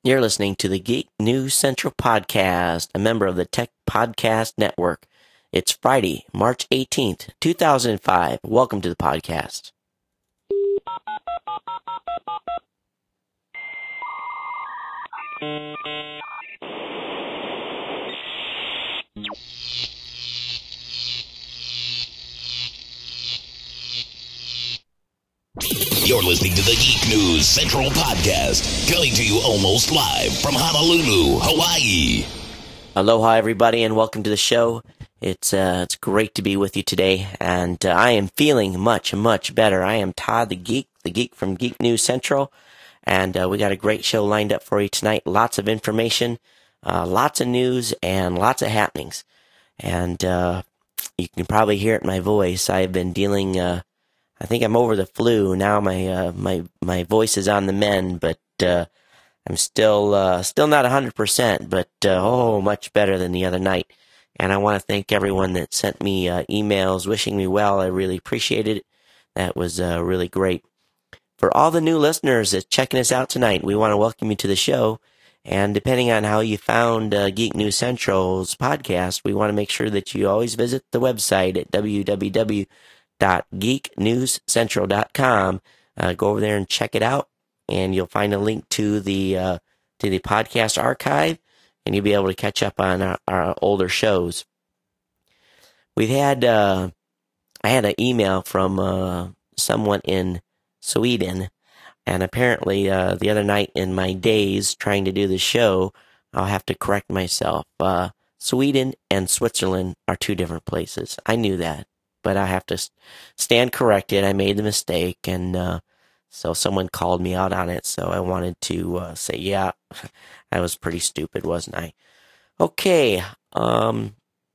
You're listening to the Geek News Central Podcast, a member of the Tech Podcast Network. It's Friday, March 18th, 2005. Welcome to the podcast. You're listening to the Geek News Central Podcast, coming to you almost live from Honolulu, Hawaii. Aloha, everybody, and welcome to the show. It's great to be with you today, and I am feeling much better. I am Todd the Geek from Geek News Central, and we got a great show lined up for you tonight. Lots of information, lots of news, and lots of happenings. And you can probably hear it in my voice. I've been dealing. I think I'm over the flu now. My voice is on the mend, but I'm still not 100%, but much better than the other night. And I want to thank everyone that sent me emails wishing me well. I really appreciated it. That was really great. For all the new listeners that's checking us out tonight, we want to welcome you to the show. And depending on how you found Geek News Central's podcast, we want to make sure that you always visit the website at www.geeknewscentral.com. Go over there and check it out, and you'll find a link to the podcast archive, and you'll be able to catch up on our older shows. We've had I had an email from someone in Sweden, and apparently the other night in my days trying to do the show, I'll have to correct myself. Sweden and Switzerland are two different places. I knew that, but I have to stand corrected. I made the mistake, and so someone called me out on it, so I wanted to say, yeah, I was pretty stupid, wasn't I? Okay, I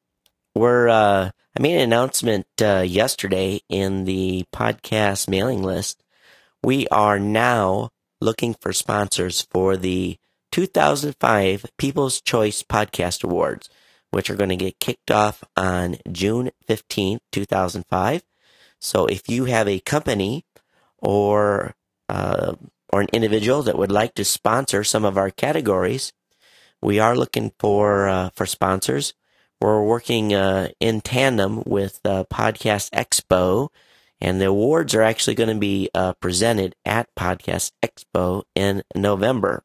made an announcement yesterday in the podcast mailing list. We are now looking for sponsors for the 2005 People's Choice Podcast Awards, which are going to get kicked off on June 15th, 2005. So if you have a company or an individual that would like to sponsor some of our categories, we are looking for sponsors. We're working in tandem with Podcast Expo, and the awards are actually going to be presented at Podcast Expo in November.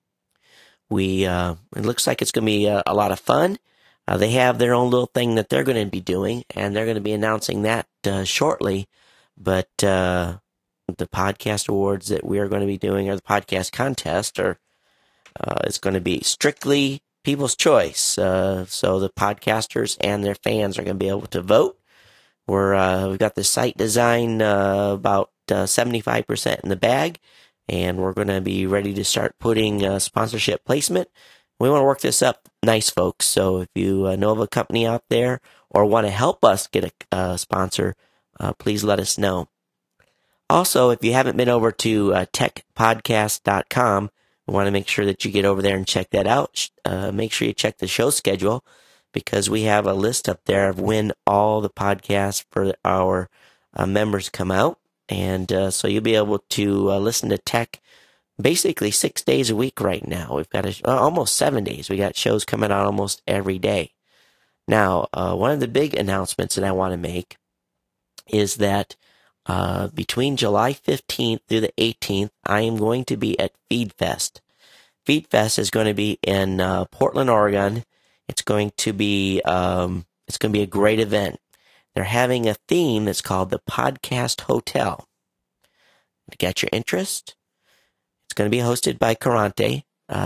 It looks like it's going to be a lot of fun. They have their own little thing that they're going to be doing, and they're going to be announcing that shortly. But the podcast awards that we are going to be doing, or the podcast contest, it's going to be strictly People's Choice. So the podcasters and their fans are going to be able to vote. We've got the site design about 75% in the bag, and we're going to be ready to start putting sponsorship placement. We want to work this up nice, folks. So if you know of a company out there or want to help us get a sponsor, please let us know. Also, if you haven't been over to techpodcast.com, we want to make sure that you get over there and check that out. Make sure you check the show schedule, because we have a list up there of when all the podcasts for our members come out. And so you'll be able to listen to tech basically 6 days a week right now. We've got almost 7 days. We got shows coming out almost every day. Now, one of the big announcements that I want to make is that between July 15th through the 18th, I am going to be at FeedFest. FeedFest is going to be in Portland, Oregon. It's going to be a great event. They're having a theme that's called the Podcast Hotel. To get your interest, it's going to be hosted by Corante,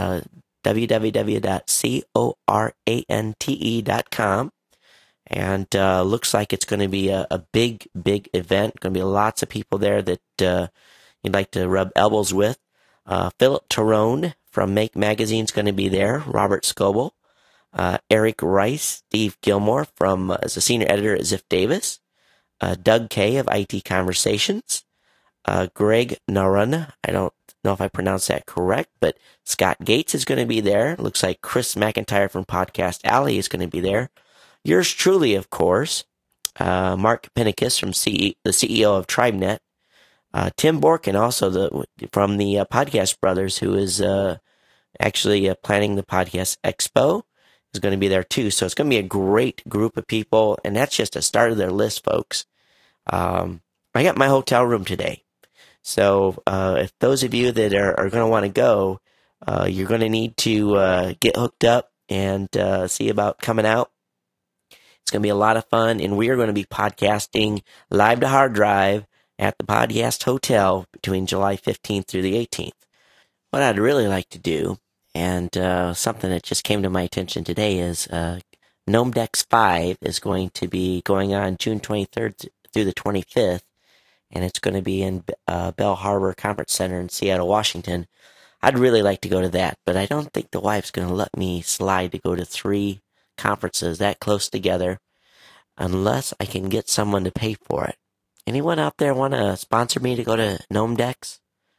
www.corante.com. And looks like it's going to be a big event. Going to be lots of people there that you'd like to rub elbows with. Philip Terone from Make Magazine is going to be there. Robert Scoble. Eric Rice, Steve Gilmore as a senior editor at Ziff Davis, Doug Kay of IT Conversations, Greg Narun, I don't know if I pronounced that correct, but Scott Gates is going to be there. Looks like Chris McIntyre from Podcast Alley is going to be there. Yours truly, of course, Mark Pinicus from the CEO of TribeNet, Tim Borkin, also from the Podcast Brothers, who is actually planning the podcast expo is going to be there too. So it's going to be a great group of people, and that's just a start of their list, folks. I got my hotel room today. So if those of you that are going to want to go, you're going to need to get hooked up and see about coming out. It's going to be a lot of fun, and we are going to be podcasting live to hard drive at the Podcast Hotel between July 15th through the 18th. What I'd really like to do, and something that just came to my attention today, is Gnome Decks 5 is going to be going on June 23rd through the 25th, and it's going to be in Bell Harbor Conference Center in Seattle, Washington. I'd really like to go to that, but I don't think the wife's going to let me slide to go to 3 conferences that close together unless I can get someone to pay for it. Anyone out there want to sponsor me to go to Gnome Decks?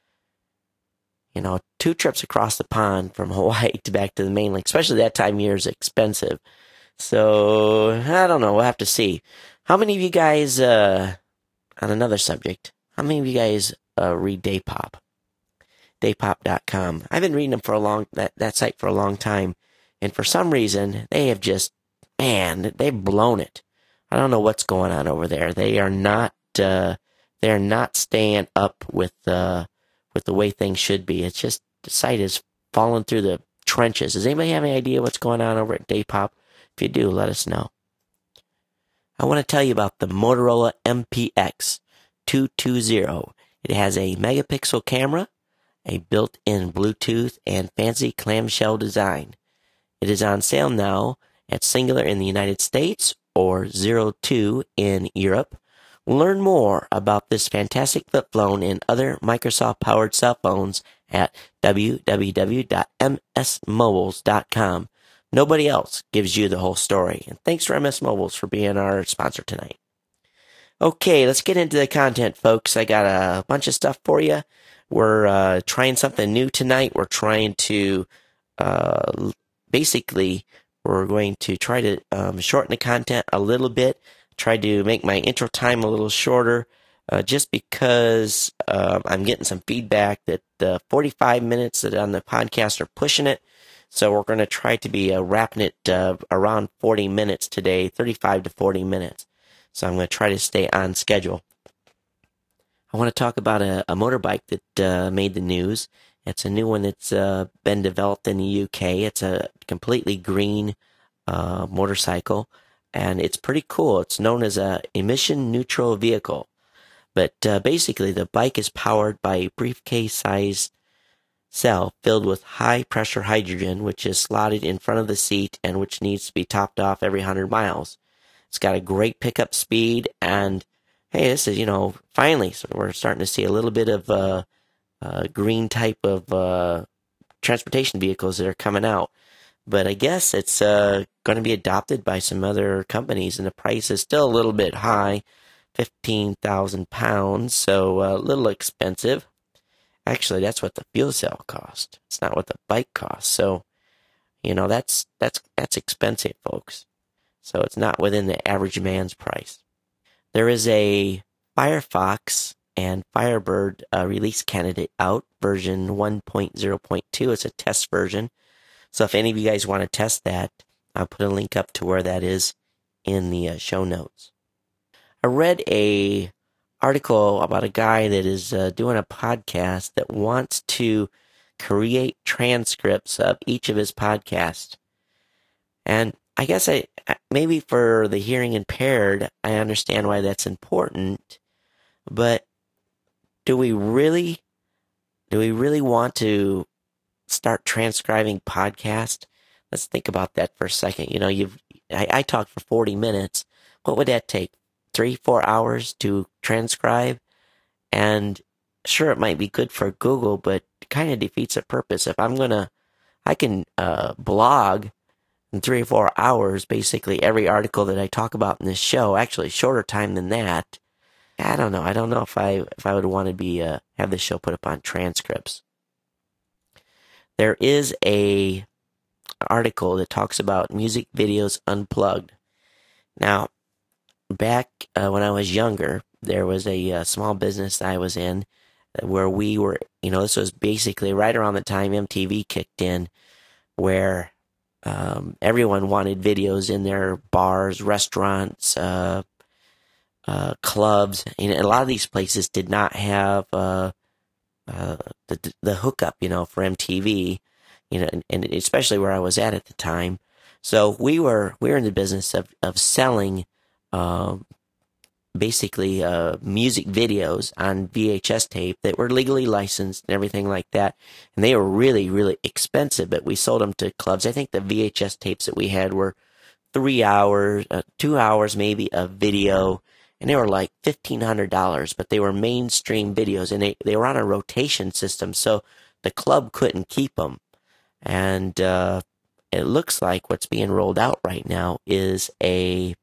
2 trips across the pond from Hawaii to back to the mainland, especially that time of year, is expensive. So, I don't know. We'll have to see. How many of you guys, on another subject, how many of you guys read Daypop? Daypop.com. I've been reading them for that site for a long time. And for some reason, they have just, they've blown it. I don't know what's going on over there. They are not staying up with the way things should be. It's just the site is falling through the trenches. Does anybody have any idea what's going on over at Daypop? If you do, let us know. I want to tell you about the Motorola MPX 220. It has a megapixel camera, a built-in Bluetooth, and fancy clamshell design. It is on sale now at Singular in the United States or 02 in Europe. Learn more about this fantastic flip phone and other Microsoft-powered cell phones at www.msmobiles.com. Nobody else gives you the whole story. And thanks for MS Mobiles for being our sponsor tonight. Okay, let's get into the content, folks. I got a bunch of stuff for you. We're trying something new tonight. We're trying to, we're going to try to shorten the content a little bit. Try to make my intro time a little shorter, just because I'm getting some feedback that the 45 minutes that on the podcast are pushing it. So we're going to try to be wrapping it around 40 minutes today, 35 to 40 minutes. So I'm going to try to stay on schedule. I want to talk about a motorbike that made the news. It's a new one that's been developed in the UK. It's a completely green motorcycle, and it's pretty cool. It's known as a emission-neutral vehicle. But basically, the bike is powered by a briefcase-sized cell filled with high-pressure hydrogen, which is slotted in front of the seat and which needs to be topped off every 100 miles. It's got a great pickup speed, and hey, this is, finally, so we're starting to see a little bit of green type of transportation vehicles that are coming out. But I guess it's going to be adopted by some other companies, and the price is still a little bit high, £15,000, so a little expensive. Actually, that's what the fuel cell cost. It's not what the bike costs. So, that's expensive, folks. So it's not within the average man's price. There is a Firefox and Firebird release candidate out, version 1.0.2. It's a test version. So if any of you guys want to test that, I'll put a link up to where that is in the show notes. I read a article about a guy that is doing a podcast that wants to create transcripts of each of his podcasts. And I guess maybe for the hearing impaired, I understand why that's important. But do we really want to start transcribing podcasts? Let's think about that for a second. I talked for 40 minutes. What would that take? 3-4 hours to transcribe? And sure, it might be good for Google, but it kind of defeats the purpose. If I can blog in 3 or 4 hours, basically every article that I talk about in this show, actually shorter time than that. I don't know. I don't know if I would want to be have this show put up on transcripts. There is a article that talks about music videos unplugged. Now, back when I was younger, there was a small business I was in where we were, this was basically right around the time MTV kicked in, where everyone wanted videos in their bars, restaurants, clubs, and a lot of these places did not have the hookup, for MTV, and especially where I was at the time. So we were in the business of selling basically music videos on VHS tape that were legally licensed and everything like that. And they were really, really expensive, but we sold them to clubs. I think the VHS tapes that we had were 3 hours, 2 hours maybe of video, and they were like $1,500, but they were mainstream videos, and they were on a rotation system, so the club couldn't keep them. And it looks like what's being rolled out right now is it's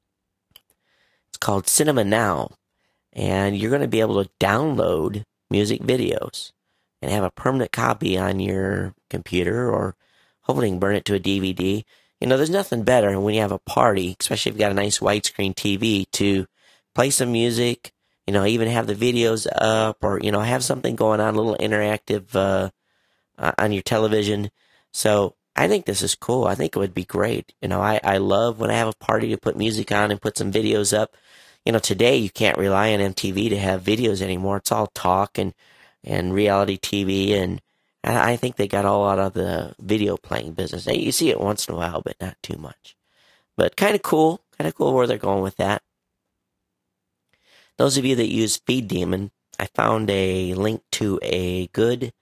called Cinema Now, and you're going to be able to download music videos and have a permanent copy on your computer, or hopefully burn it to a DVD. There's nothing better when you have a party, especially if you've got a nice widescreen TV, to play some music, even have the videos up, or, have something going on, a little interactive on your television. So I think this is cool. I think it would be great. I love when I have a party to put music on and put some videos up. Today you can't rely on MTV to have videos anymore. It's all talk and reality TV, and I think they got all out of the video playing business. You see it once in a while, but not too much. But kind of cool where they're going with that. Those of you that use FeedDemon, I found a link to a good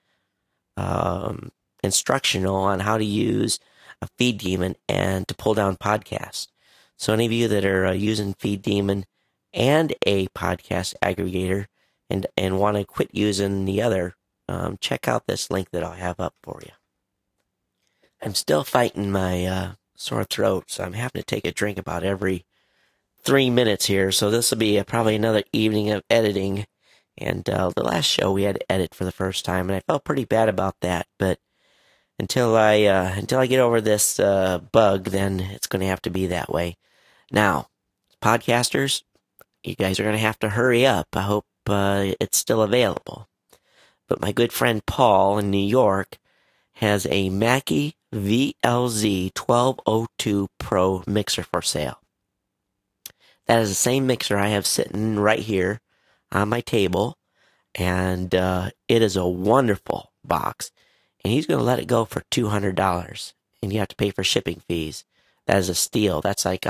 instructional on how to use a FeedDemon and to pull down podcasts. So any of you that are using FeedDemon and a podcast aggregator and want to quit using the other, check out this link that I'll have up for you. I'm still fighting my sore throat, so I'm having to take a drink about every 3 minutes here. So this will be probably another evening of editing. And the last show we had to edit for the first time, and I felt pretty bad about that. But until I get over this bug, then it's going to have to be that way. Now, podcasters, you guys are going to have to hurry up. I hope it's still available. But my good friend Paul in New York has a Mackie VLZ 1202 Pro mixer for sale. That is the same mixer I have sitting right here on my table, and it is a wonderful box, and he's going to let it go for $200, and you have to pay for shipping fees. That is a steal. That's like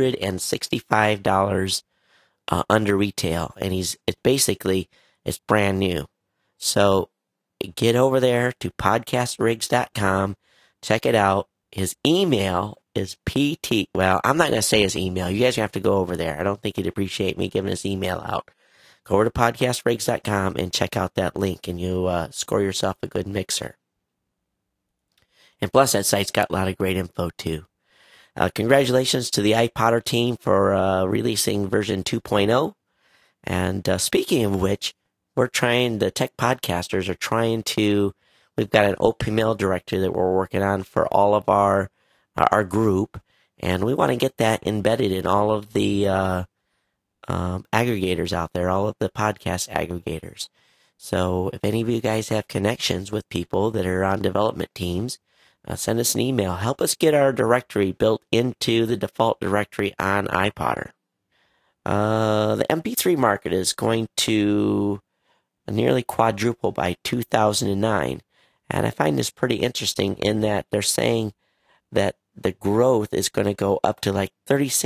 $165 under retail, and it's brand new. So get over there to podcastrigs.com, check it out. His email is well, I'm not going to say his email. You guys have to go over there. I don't think he'd appreciate me giving his email out. Go over to podcastrigs.com and check out that link, and you'll score yourself a good mixer. And plus, that site's got a lot of great info, too. Congratulations to the iPodder team for releasing version 2.0. And speaking of which, the tech podcasters are trying to, we've got an OpenMail directory that we're working on for all of our group, and we want to get that embedded in all of the aggregators out there, all of the podcast aggregators. So if any of you guys have connections with people that are on development teams, send us an email. Help us get our directory built into the default directory on iPodder. The MP3 market is going to nearly quadruple by 2009. And I find this pretty interesting in that they're saying that the growth is going to go up to like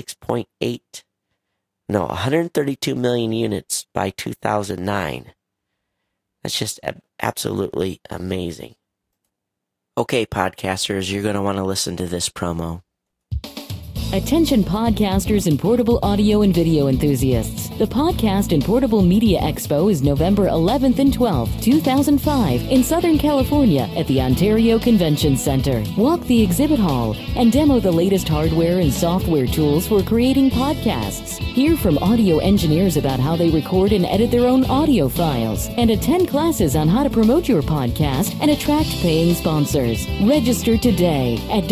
132 million units by 2009. That's just absolutely amazing. Okay, podcasters, you're going to want to listen to this promo. Attention podcasters and portable audio and video enthusiasts. The Podcast and Portable Media Expo is November 11th and 12th, 2005 in Southern California at the Ontario Convention Center. Walk the exhibit hall and demo the latest hardware and software tools for creating podcasts. Hear from audio engineers about how they record and edit their own audio files, and attend classes on how to promote your podcast and attract paying sponsors. Register today at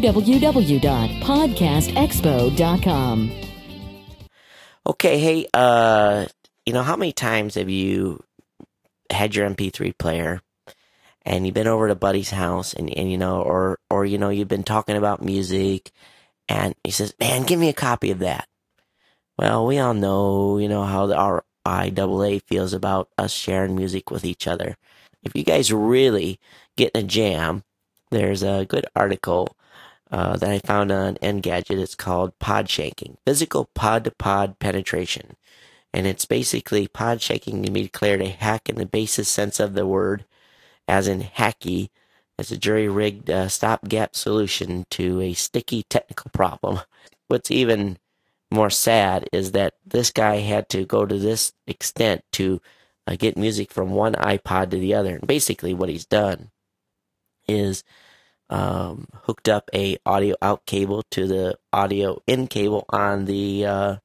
www.podcastexpo.com. Okay, hey, how many times have you had your MP3 player, and you've been over to buddy's house, and you know, or you know, you've been talking about music, and he says, "Man, give me a copy of that." Well, we all know, you know, how the RIAA feels about us sharing music with each other. If you guys really get in a jam, there's a good article that I found on Engadget. It's called Pod Shaking, Physical Pod-to-Pod Penetration. And it's basically pod shaking can be declared a hack in the basis sense of the word, as in hacky. It's a jury-rigged stopgap solution to a sticky technical problem. What's even more sad is that this guy had to go to this extent to get music from one iPod to the other. And basically what he's done is hooked up a audio out cable to the audio in cable on the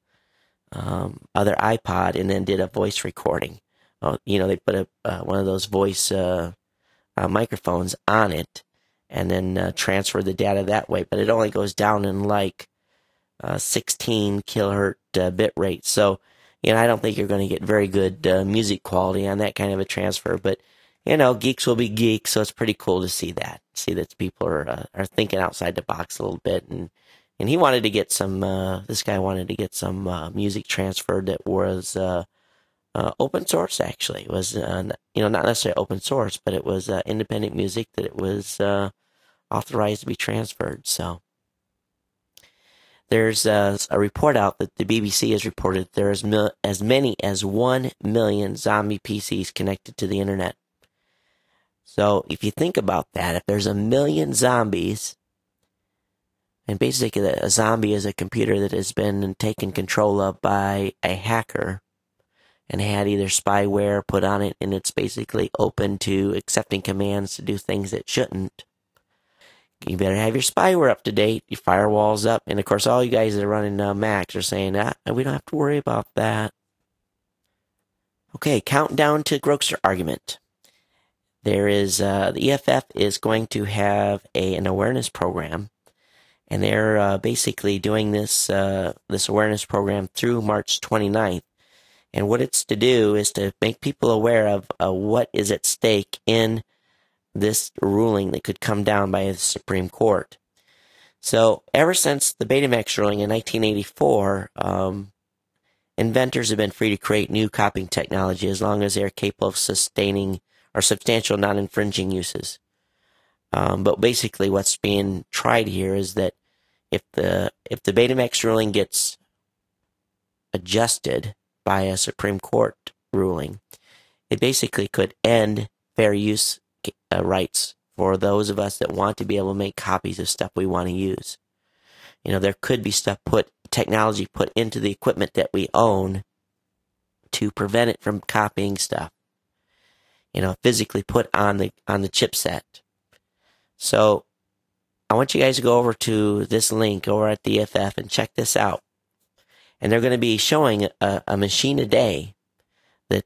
other iPod, and then did a voice recording. You know, they put one of those voice microphones on it, and then transfer the data that way. But it only goes down in like 16 kilohertz bit rate. So, you know, I don't think you're going to get very good music quality on that kind of a transfer. But, you know, geeks will be geeks, so it's pretty cool to see that. See that people are thinking outside the box a little bit. And he wanted to get some, this guy wanted to get some music transferred that was open source, actually. It was, you know, not necessarily open source, but it was independent music that it was authorized to be transferred. So there's a report out that the BBC has reported there's as many as 1 million zombie PCs connected to the internet. So if you think about that, if there's 1 million zombies, and basically a zombie is a computer that has been taken control of by a hacker and had either spyware put on it, and it's basically open to accepting commands to do things that shouldn't. You better have your spyware up to date, your firewalls up, and of course all you guys that are running Macs are saying, we don't have to worry about that. Okay, countdown to Grokster argument. There is, the EFF is going to have an awareness program, and they're basically doing this awareness program through March 29th. And what it's to do is to make people aware of what is at stake in this ruling that could come down by the Supreme Court. So ever since the Betamax ruling in 1984, inventors have been free to create new copying technology as long as they are capable of sustaining or substantial non-infringing uses. But basically what's being tried here is that if the Betamax ruling gets adjusted by a Supreme Court ruling, it basically could end fair use rights for those of us that want to be able to make copies of stuff we want to use. You know, there could be technology put into the equipment that we own to prevent it from copying stuff. You know, physically put on the chipset. So I want you guys to go over to this link over at the EFF and check this out. And they're going to be showing a machine a day that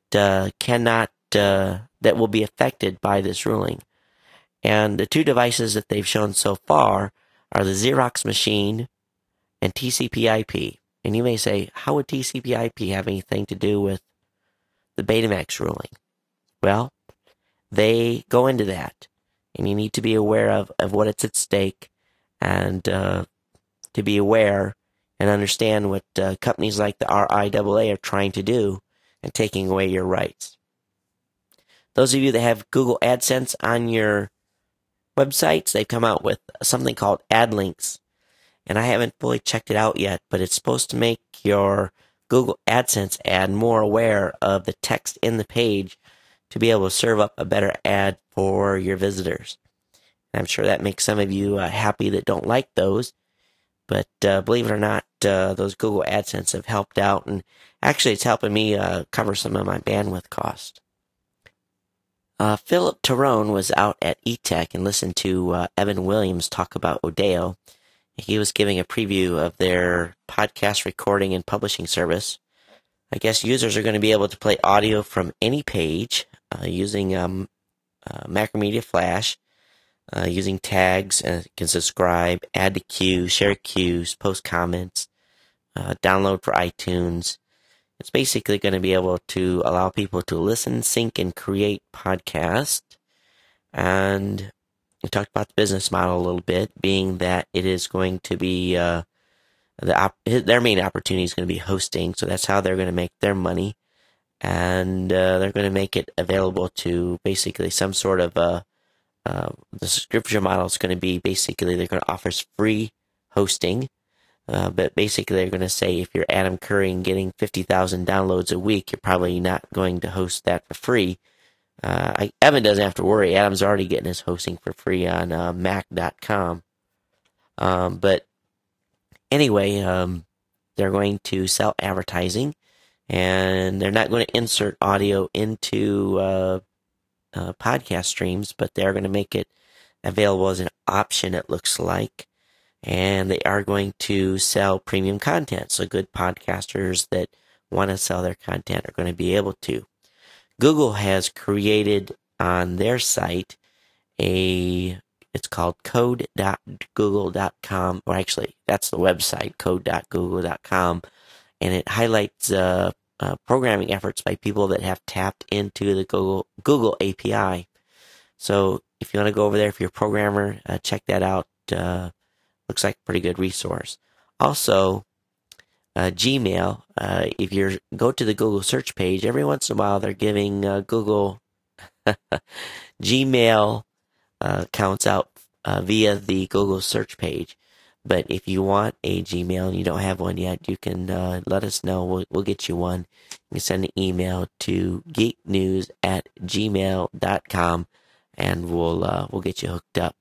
that will be affected by this ruling. And the two devices that they've shown so far are the Xerox machine and TCP/IP. And you may say, how would TCP/IP have anything to do with the Betamax ruling? Well, they go into that, and you need to be aware of what it's at stake, and to be aware and understand what companies like the RIAA are trying to do and taking away your rights. Those of you that have Google AdSense on your websites, they've come out with something called AdLinks. And I haven't fully checked it out yet, but it's supposed to make your Google AdSense ad more aware of the text in the page to be able to serve up a better ad for your visitors. And I'm sure that makes some of you happy that don't like those. But believe it or not, those Google AdSense have helped out. And actually, it's helping me cover some of my bandwidth cost. Philip Tyrone was out at eTech and listened to Evan Williams talk about Odeo. He was giving a preview of their podcast recording and publishing service. I guess users are going to be able to play audio from any page using Macromedia Flash, using tags, and can subscribe, add to queues, share queues, post comments, download for iTunes. It's basically going to be able to allow people to listen, sync, and create podcasts. And we talked about the business model a little bit, being that it is going to be their main opportunity is going to be hosting, so that's how they're going to make their money. And they're going to make it available to basically some sort of the subscription model is going to be basically they're going to offer free hosting, but basically they're going to say if you're Adam Curry and getting 50,000 downloads a week, you're probably not going to host that for free. Evan doesn't have to worry. Adam's already getting his hosting for free on Mac.com. But anyway, they're going to sell advertising, and they're not going to insert audio into podcast streams, but they're going to make it available as an option, it looks like. And they are going to sell premium content. So good podcasters that want to sell their content are going to be able to. Google has created on their site it's called code.google.com, or actually that's the website, code.google.com, and it highlights programming efforts by people that have tapped into the Google API. So if you want to go over there, if you're a programmer, check that out. Looks like a pretty good resource. Also, Gmail, if you go to the Google search page, every once in a while they're giving Google Gmail accounts out via the Google search page. But if you want a Gmail and you don't have one yet, you can let us know. We'll get you one. You can send an email to geeknews@gmail.com, and we'll get you hooked up.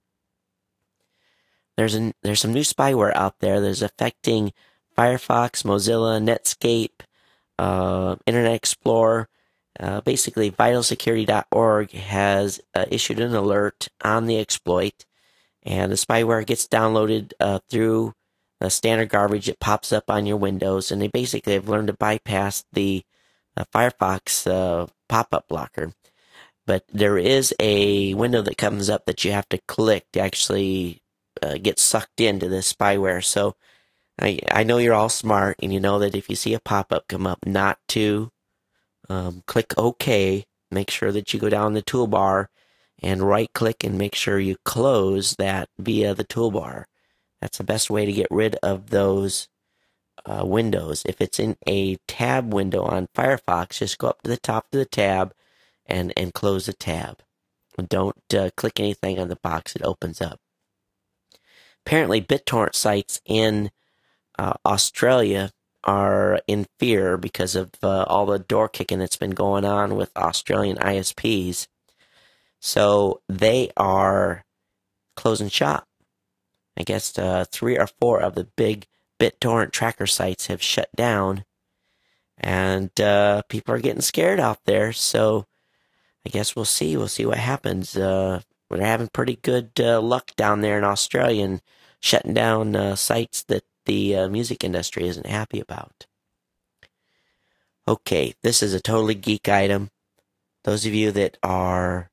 There's some new spyware out there that's affecting Firefox, Mozilla, Netscape, Internet Explorer. Basically, vitalsecurity.org has issued an alert on the exploit, and the spyware gets downloaded through the standard garbage. It pops up on your Windows, and they basically have learned to bypass the Firefox pop-up blocker. But there is a window that comes up that you have to click to actually get sucked into this spyware. So I know you're all smart, and you know that if you see a pop-up come up, not to click OK. Make sure that you go down the toolbar and right-click and make sure you close that via the toolbar. That's the best way to get rid of those windows. If it's in a tab window on Firefox, just go up to the top of the tab and close the tab. Don't click anything on the box that opens up. Apparently, BitTorrent sites in Australia are in fear because of all the door kicking that's been going on with Australian ISPs. So they are closing shop. I guess 3 or 4 of the big BitTorrent tracker sites have shut down, and people are getting scared out there. So I guess we'll see. We'll see what happens. We're having pretty good luck down there in Australia and shutting down sites that the music industry isn't happy about. Okay, this is a totally geek item. Those of you that are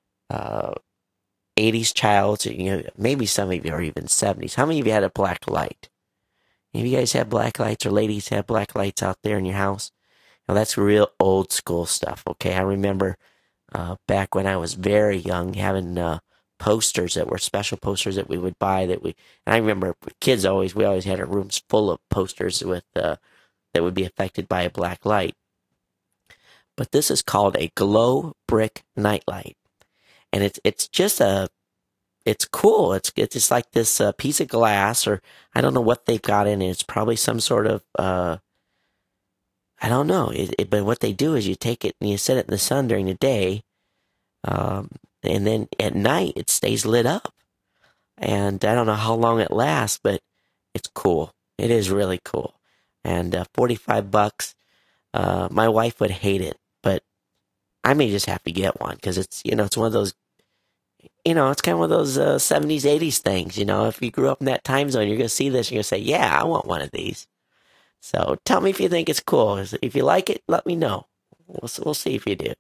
80s childs, maybe some of you are even 70s. How many of you had a black light? Any of you guys have black lights, or ladies have black lights out there in your house? Now that's real old school stuff, okay? I remember back when I was very young having posters that were special posters that we would buy and I remember kids we always had our rooms full of posters with that would be affected by a black light. But this is called a glow brick nightlight, and it's just it's cool. It's just like this piece of glass, or I don't know what they've got in it. It's probably some sort of I don't know. But what they do is you take it and you set it in the sun during the day. And then at night, it stays lit up. And I don't know how long it lasts, but it's cool. It is really cool. And $45. My wife would hate it, but I may just have to get one because it's one of those, it's kind of one of those 70s, 80s things. If you grew up in that time zone, you're going to see this and you're going to say, yeah, I want one of these. So tell me if you think it's cool. If you like it, let me know. We'll see if you do.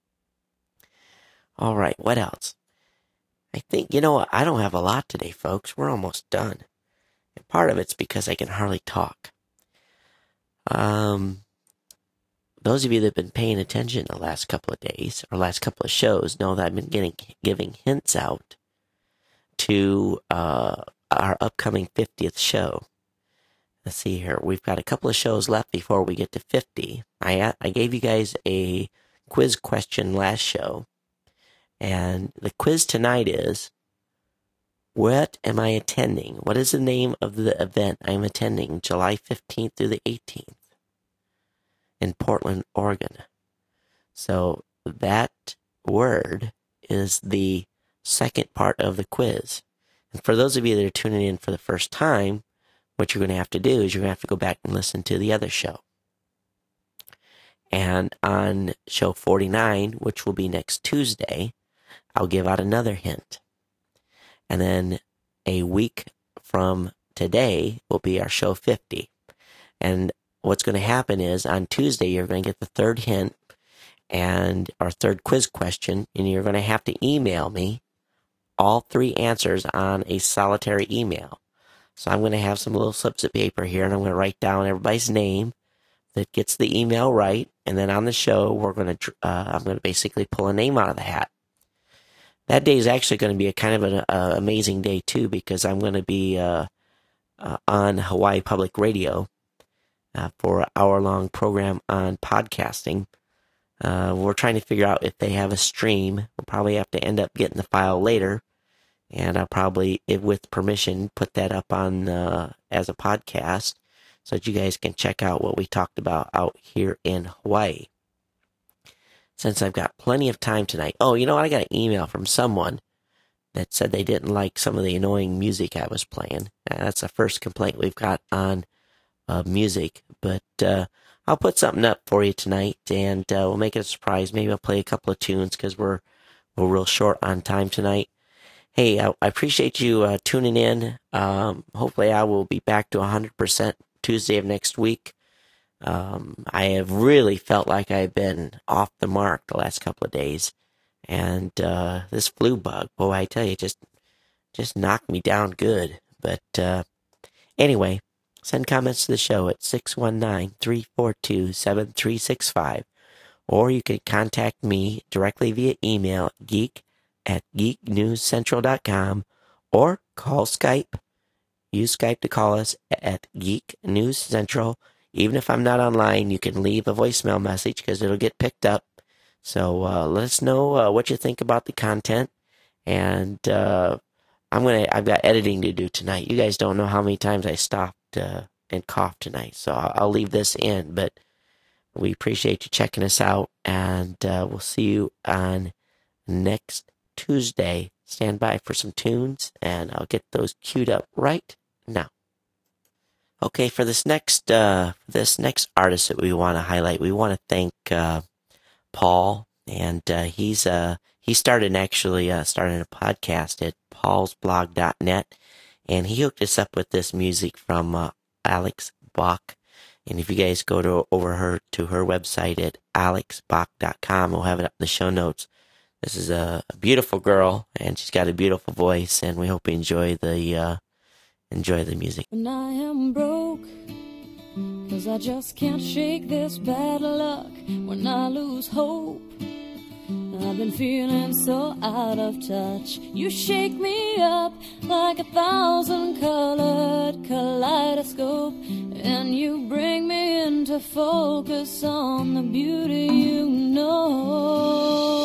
All right, what else? I think, I don't have a lot today, folks. We're almost done. And part of it's because I can hardly talk. those of you that have been paying attention the last couple of days or last couple of shows know that I've been giving hints out to our upcoming 50th show. Let's see here. We've got a couple of shows left before we get to 50. I gave you guys a quiz question last show, and the quiz tonight is, what am I attending? What is the name of the event I'm attending July 15th through the 18th in Portland, Oregon? So that word is the second part of the quiz. And for those of you that are tuning in for the first time, what you're going to have to do is you're going to have to go back and listen to the other show. And on show 49, which will be next Tuesday, I'll give out another hint. And then a week from today will be our show 50. And what's going to happen is on Tuesday, you're going to get the third hint and our third quiz question, and you're going to have to email me all three answers on a solitary email. So I'm going to have some little slips of paper here, and I'm going to write down everybody's name that gets the email right. And then on the show, I'm going to basically pull a name out of the hat. That day is actually going to be a kind of an amazing day too, because I'm going to be on Hawaii Public Radio for an hour-long program on podcasting. We're trying to figure out if they have a stream. We'll probably have to end up getting the file later, and I'll probably, with permission, put that up on as a podcast so that you guys can check out what we talked about out here in Hawaii. Since I've got plenty of time tonight. Oh, you know what? I got an email from someone that said they didn't like some of the annoying music I was playing. That's the first complaint we've got on music. But I'll put something up for you tonight, and we'll make it a surprise. Maybe I'll play a couple of tunes because we're real short on time tonight. Hey, I appreciate you tuning in. Hopefully I will be back to 100% Tuesday of next week. I have really felt like I've been off the mark the last couple of days, and this flu bug, boy, I tell you, just knocked me down good. But anyway, send comments to the show at 619-342-7365, or you can contact me directly via email, geek@geeknewscentral.com, or call Skype. Use Skype to call us at Geek News Central. Even if I'm not online, you can leave a voicemail message because it'll get picked up. So let us know what you think about the content. And I've got editing to do tonight. You guys don't know how many times I stopped and coughed tonight. So I'll leave this in. But we appreciate you checking us out. And we'll see you on next Tuesday. Stand by for some tunes, and I'll get those queued up right now. Okay, for this next artist that we want to highlight, we want to thank Paul, and he started a podcast at paulsblog.net, and he hooked us up with this music from Alex Bach. And if you guys go over to her website at alexbach.com, we'll have it up in the show notes. This is a beautiful girl, and she's got a beautiful voice, and we hope you enjoy the music. When I am broke, 'cause I just can't shake this bad luck. When I lose hope, I've been feeling so out of touch. You shake me up like 1,000-colored kaleidoscope, and you bring me into focus on the beauty you know.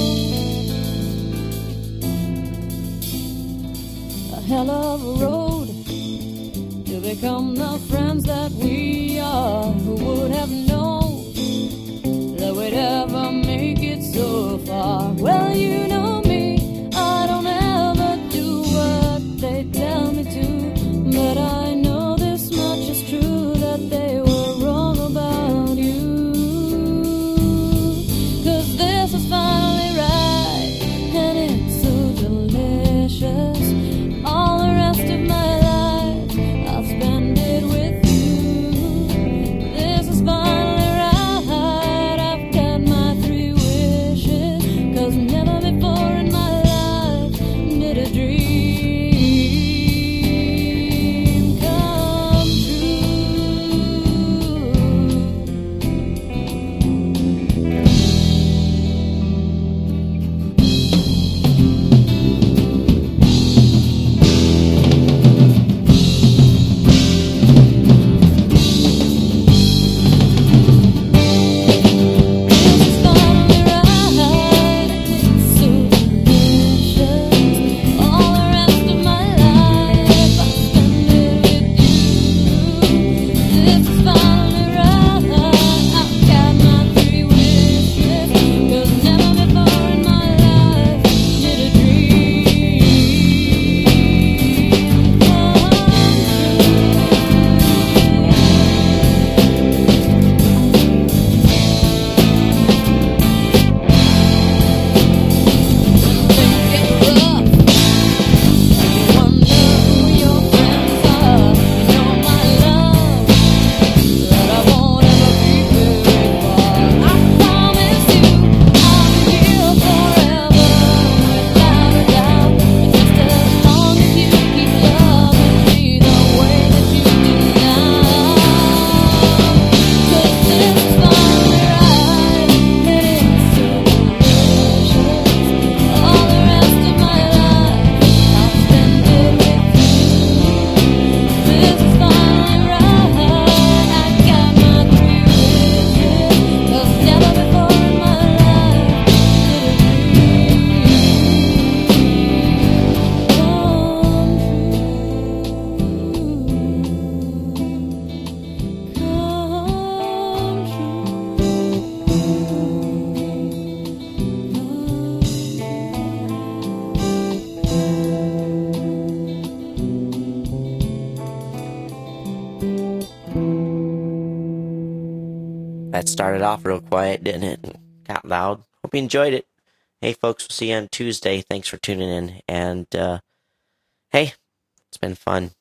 A hell of a road to become the friends that we are. Who would have known that we'd ever make it so far? Well, you know me, I don't ever do what they tell me to, but I know this much is true, that they were wrong about you. 'Cause this is finally right, and it's so delicious. All the rest of my life I'll spend it with you. This is finally right, I've got my 3 wishes, 'cause never before That started off real quiet, didn't it? And got loud. Hope you enjoyed it. Hey, folks, we'll see you on Tuesday. Thanks for tuning in. And, hey, it's been fun.